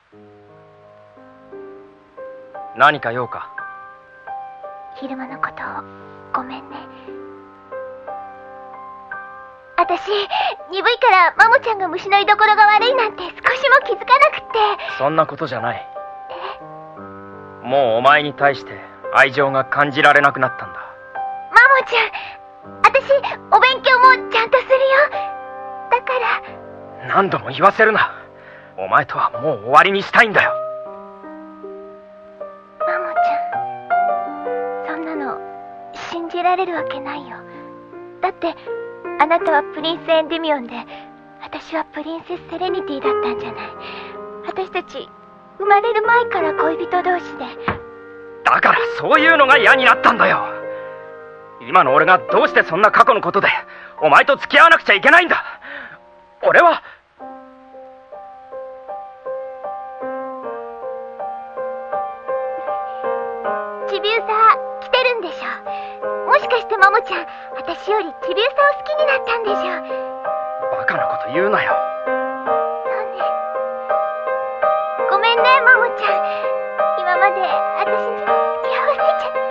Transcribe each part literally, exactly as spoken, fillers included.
何か用か？ 昼間のことをごめんね。私、鈍いからマモちゃんが虫の居所が悪いなんて少しも気づかなくって。 そんなことじゃない。もうお前に対して愛情が感じられなくなったんだ。 マモちゃん、私お勉強もちゃんとするよ。だから。 何度も言わせるな。お前とはもう終わりにしたいんだよ。 マモちゃん、そんなの信じられるわけないよ。だってあなたはプリンスエンデミオンで、私はプリンセスセレニティだったんじゃない。私たち生まれる前から恋人同士で。 だからそういうのが嫌になったんだよ。今の俺がどうしてそんな過去のことでお前と付き合わなくちゃいけないんだ。俺はチビウサ来てるんでしょ。もしかしてマモちゃん、私よりチビウサを好きになったんでしょ。 バカなこと言うなよ。 そうね。ごめんねマモちゃん、今まで私に付き合わせちゃって。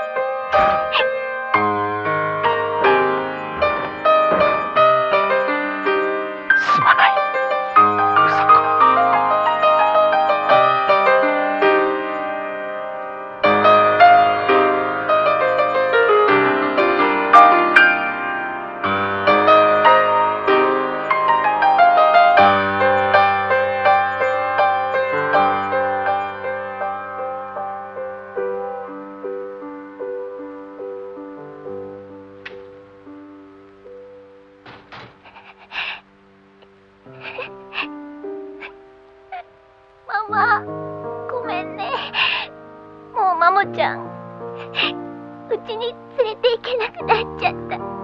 すまない、うさこ。 ママ、ごめんね。もうマモちゃん、うちに連れて行けなくなっちゃった。